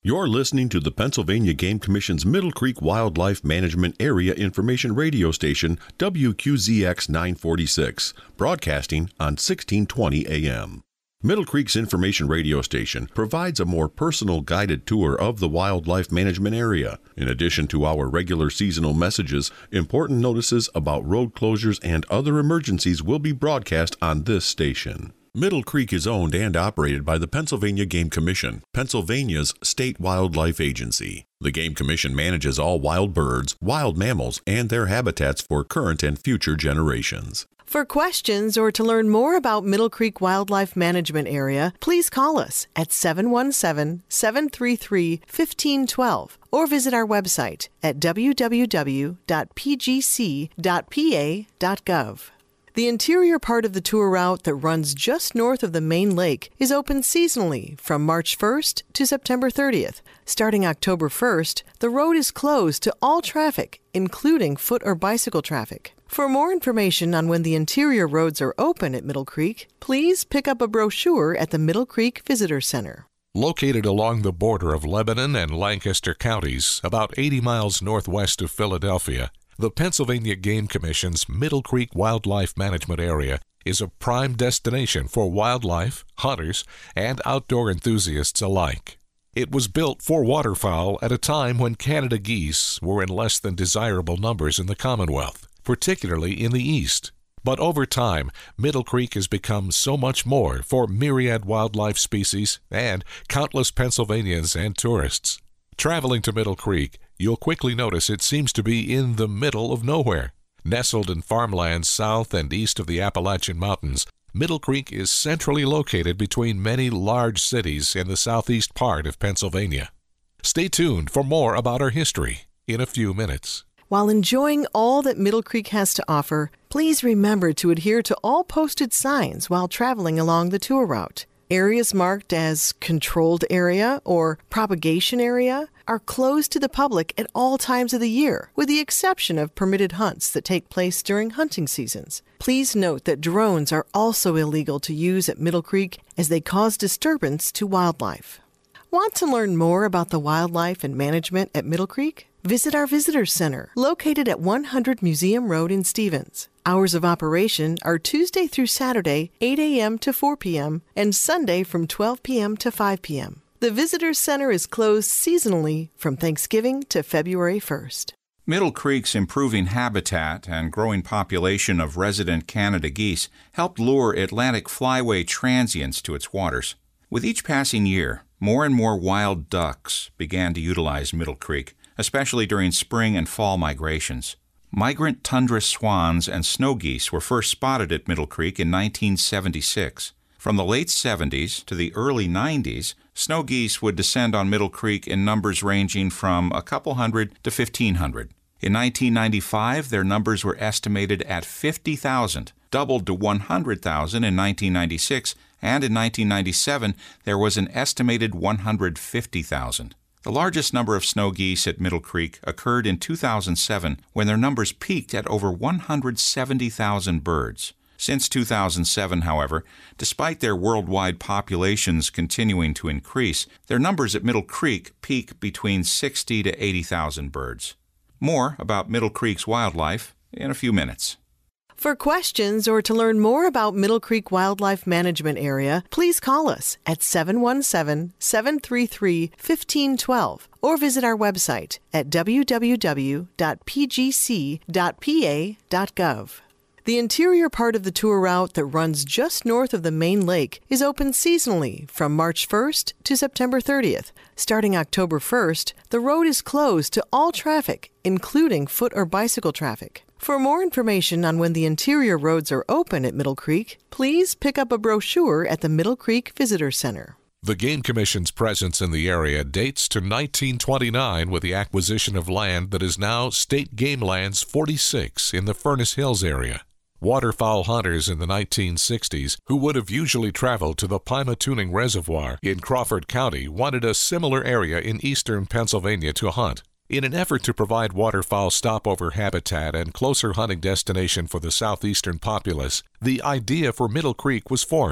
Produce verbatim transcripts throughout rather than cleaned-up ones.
You're listening to the Pennsylvania Game Commission's Middle Creek Wildlife Management Area Information Radio Station, W Q Z X nine forty-six, broadcasting on sixteen twenty A M. Middle Creek's information radio station provides a more personal guided tour of the wildlife management area. In addition to our regular seasonal messages, important notices about road closures and other emergencies will be broadcast on this station. Middle Creek is owned and operated by the Pennsylvania Game Commission, Pennsylvania's state wildlife agency. The Game Commission manages all wild birds, wild mammals, and their habitats for current and future generations. For questions or to learn more about Middle Creek Wildlife Management Area, please call us at seven one seven, seven three three, one five one two or visit our website at w w w dot p g c dot p a dot gov. The interior part of the tour route that runs just north of the main lake is open seasonally from March first to September thirtieth. Starting October first, the road is closed to all traffic, including foot or bicycle traffic. For more information on when the interior roads are open at Middle Creek, please pick up a brochure at the Middle Creek Visitor Center. Located along the border of Lebanon and Lancaster counties, about eighty miles northwest of Philadelphia, the Pennsylvania Game Commission's Middle Creek Wildlife Management Area is a prime destination for wildlife, hunters, and outdoor enthusiasts alike. It was built for waterfowl at a time when Canada geese were in less than desirable numbers in the Commonwealth, particularly in the east. But over time, Middle Creek has become so much more for myriad wildlife species and countless Pennsylvanians and tourists. Traveling to Middle Creek, you'll quickly notice it seems to be in the middle of nowhere. Nestled in farmlands south and east of the Appalachian Mountains, Middle Creek is centrally located between many large cities in the southeast part of Pennsylvania. Stay tuned for more about our history in a few minutes. While enjoying all that Middle Creek has to offer, please remember to adhere to all posted signs while traveling along the tour route. Areas marked as controlled area or propagation area are closed to the public at all times of the year, with the exception of permitted hunts that take place during hunting seasons. Please note that drones are also illegal to use at Middle Creek as they cause disturbance to wildlife. Want to learn more about the wildlife and management at Middle Creek? Visit our Visitor Center, located at one hundred Museum Road in Stevens. Hours of operation are Tuesday through Saturday, eight a m to four p m, and Sunday from twelve p m to five p m The Visitor Center is closed seasonally from Thanksgiving to February first. Middle Creek's improving habitat and growing population of resident Canada geese helped lure Atlantic flyway transients to its waters. With each passing year, more and more wild ducks began to utilize Middle Creek, especially during spring and fall migrations. Migrant tundra swans and snow geese were first spotted at Middle Creek in nineteen seventy-six. From the late seventies to the early nineties, snow geese would descend on Middle Creek in numbers ranging from a couple hundred to fifteen hundred. In nineteen ninety-five, their numbers were estimated at fifty thousand, doubled to one hundred thousand in nineteen ninety-six, and in nineteen ninety-seven, there was an estimated one hundred fifty thousand. The largest number of snow geese at Middle Creek occurred in two thousand seven, when their numbers peaked at over one hundred seventy thousand birds. Since two thousand seven, however, despite their worldwide populations continuing to increase, their numbers at Middle Creek peak between sixty to eighty thousand birds. More about Middle Creek's wildlife in a few minutes. For questions or to learn more about Middle Creek Wildlife Management Area, please call us at seven one seven, seven three three, one five one two or visit our website at w w w dot p g c dot p a dot gov. The interior part of the tour route that runs just north of the main lake is open seasonally from March first to September thirtieth. Starting October first, the road is closed to all traffic, including foot or bicycle traffic. For more information on when the interior roads are open at Middle Creek, please pick up a brochure at the Middle Creek Visitor Center. The Game Commission's presence in the area dates to nineteen twenty-nine with the acquisition of land that is now State Game Lands forty-six in the Furnace Hills area. Waterfowl hunters in the nineteen sixties, who would have usually traveled to the Pymatuning Reservoir in Crawford County, wanted a similar area in eastern Pennsylvania to hunt. In an effort to provide waterfowl stopover habitat and closer hunting destination for the southeastern populace, the idea for Middle Creek was formed.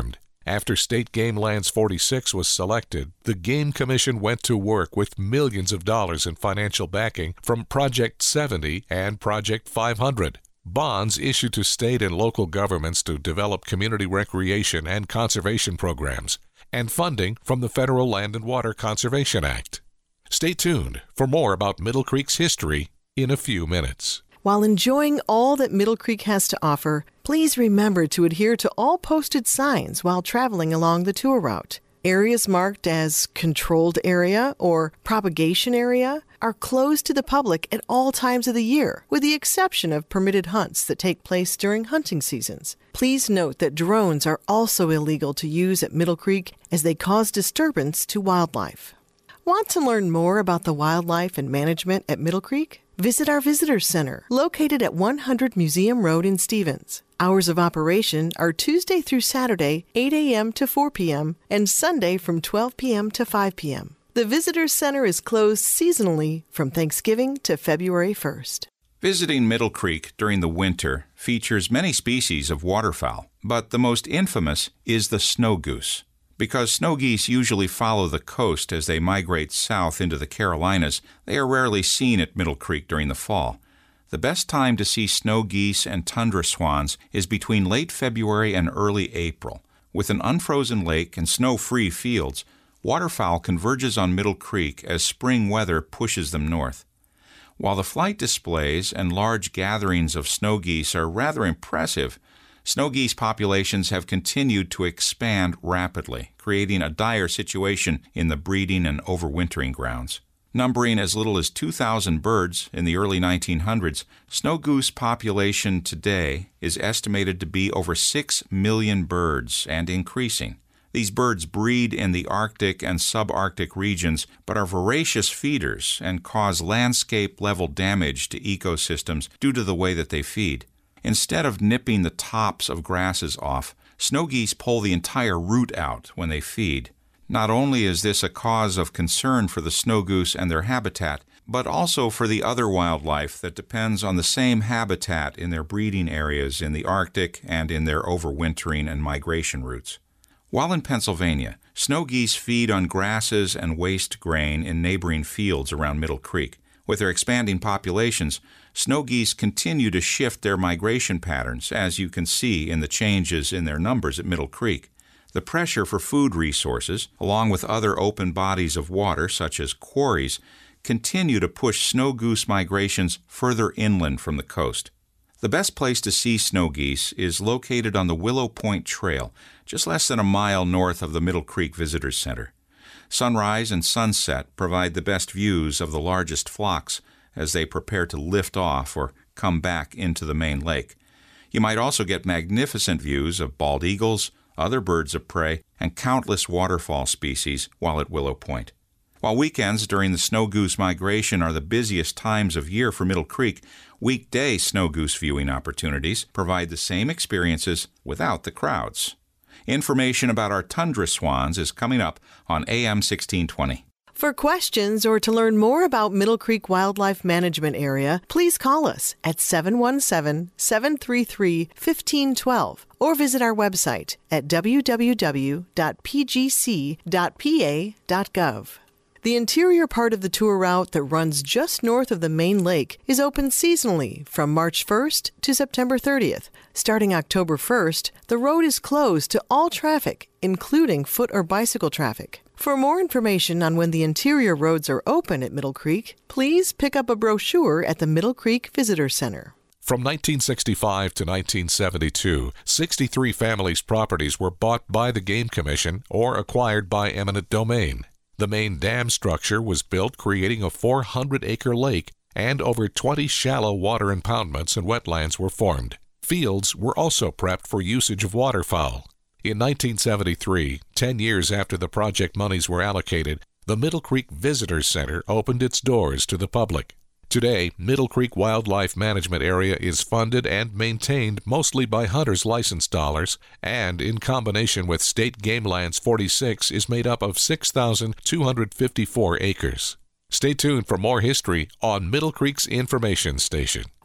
After State Game Lands forty-six was selected, the Game Commission went to work with millions of dollars in financial backing from Project seventy and Project five hundred, bonds issued to state and local governments to develop community recreation and conservation programs, and funding from the Federal Land and Water Conservation Act. Stay tuned for more about Middle Creek's history in a few minutes. While enjoying all that Middle Creek has to offer, please remember to adhere to all posted signs while traveling along the tour route. Areas marked as controlled area or propagation area are closed to the public at all times of the year, with the exception of permitted hunts that take place during hunting seasons. Please note that drones are also illegal to use at Middle Creek as they cause disturbance to wildlife. Want to learn more about the wildlife and management at Middle Creek? Visit our Visitor Center, located at one hundred Museum Road in Stevens. Hours of operation are Tuesday through Saturday, eight a.m. to four p.m., and Sunday from twelve p.m. to five p.m. The Visitor Center is closed seasonally from Thanksgiving to February first. Visiting Middle Creek during the winter features many species of waterfowl, but the most infamous is the snow goose. Because snow geese usually follow the coast as they migrate south into the Carolinas, they are rarely seen at Middle Creek during the fall. The best time to see snow geese and tundra swans is between late February and early April. With an unfrozen lake and snow-free fields, waterfowl converges on Middle Creek as spring weather pushes them north. While the flight displays and large gatherings of snow geese are rather impressive, snow geese populations have continued to expand rapidly, creating a dire situation in the breeding and overwintering grounds. Numbering as little as two thousand birds in the early nineteen hundreds, snow goose population today is estimated to be over six million birds and increasing. These birds breed in the Arctic and subarctic regions, but are voracious feeders and cause landscape-level damage to ecosystems due to the way that they feed. Instead of nipping the tops of grasses off, snow geese pull the entire root out when they feed. Not only is this a cause of concern for the snow goose and their habitat, but also for the other wildlife that depends on the same habitat in their breeding areas in the Arctic and in their overwintering and migration routes. While in Pennsylvania, snow geese feed on grasses and waste grain in neighboring fields around Middle Creek. With their expanding populations, snow geese continue to shift their migration patterns, as you can see in the changes in their numbers at Middle Creek. The pressure for food resources, along with other open bodies of water, such as quarries, continue to push snow goose migrations further inland from the coast. The best place to see snow geese is located on the Willow Point Trail, just less than a mile north of the Middle Creek Visitor Center. Sunrise and sunset provide the best views of the largest flocks as they prepare to lift off or come back into the main lake. You might also get magnificent views of bald eagles, other birds of prey, and countless waterfowl species while at Willow Point. While weekends during the snow goose migration are the busiest times of year for Middle Creek, weekday snow goose viewing opportunities provide the same experiences without the crowds. Information about our tundra swans is coming up on A M sixteen twenty. For questions or to learn more about Middle Creek Wildlife Management Area, please call us at seven one seven, seven three three, one five one two or visit our website at w w w dot p g c dot p a dot gov. The interior part of the tour route that runs just north of the main lake is open seasonally from March first to September thirtieth. Starting October first, the road is closed to all traffic, including foot or bicycle traffic. For more information on when the interior roads are open at Middle Creek, please pick up a brochure at the Middle Creek Visitor Center. From nineteen sixty-five to nineteen seventy-two, sixty-three families' properties were bought by the Game Commission or acquired by eminent domain. The main dam structure was built, creating a four hundred acre lake, and over twenty shallow water impoundments and wetlands were formed. Fields were also prepped for usage of waterfowl. In nineteen seventy-three, ten years after the project monies were allocated, the Middle Creek Visitor Center opened its doors to the public. Today, Middle Creek Wildlife Management Area is funded and maintained mostly by hunters' license dollars, and in combination with State Game Lands forty-six is made up of six thousand two hundred fifty-four acres. Stay tuned for more history on Middle Creek's information station.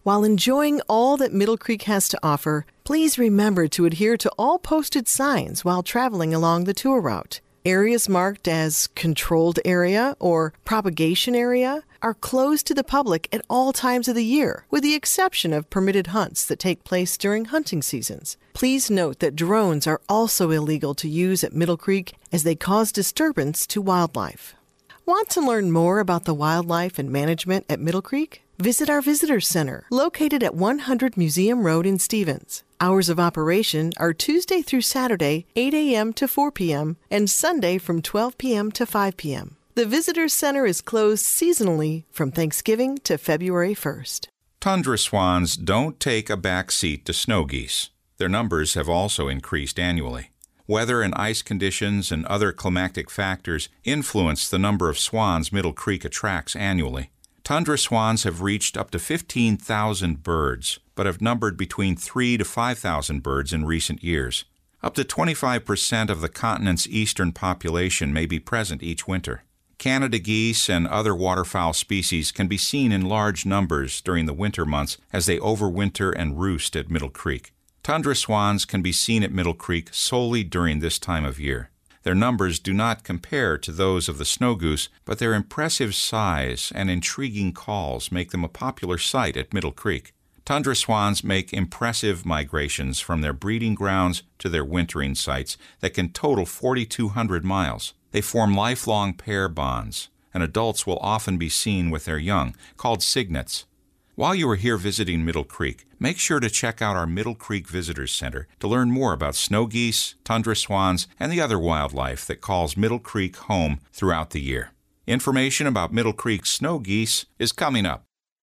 While enjoying all that Middle Creek has to offer, please remember to adhere to all posted signs while traveling along the tour route. Areas marked as controlled area or propagation area are closed to the public at all times of the year, with the exception of permitted hunts that take place during hunting seasons. Please note that drones are also illegal to use at Middle Creek as they cause disturbance to wildlife. Want to learn more about the wildlife and management at Middle Creek? Visit our Visitor Center, located at one hundred Museum Road in Stevens. Hours of operation are Tuesday through Saturday, eight a.m. to four p.m., and Sunday from twelve p.m. to five p.m. The Visitor Center is closed seasonally from Thanksgiving to February first. Tundra swans don't take a back seat to snow geese. Their numbers have also increased annually. Weather and ice conditions and other climatic factors influence the number of swans Middle Creek attracts annually. Tundra swans have reached up to fifteen thousand birds, but have numbered between three to five thousand birds in recent years. Up to twenty-five percent of the continent's eastern population may be present each winter. Canada geese and other waterfowl species can be seen in large numbers during the winter months as they overwinter and roost at Middle Creek. Tundra swans can be seen at Middle Creek solely during this time of year. Their numbers do not compare to those of the snow goose, but their impressive size and intriguing calls make them a popular sight at Middle Creek. Tundra swans make impressive migrations from their breeding grounds to their wintering sites that can total four thousand two hundred miles. They form lifelong pair bonds, and adults will often be seen with their young, called cygnets. While you are here visiting Middle Creek, make sure to check out our Middle Creek Visitors Center to learn more about snow geese, tundra swans, and the other wildlife that calls Middle Creek home throughout the year. Information about Middle Creek snow geese is coming up.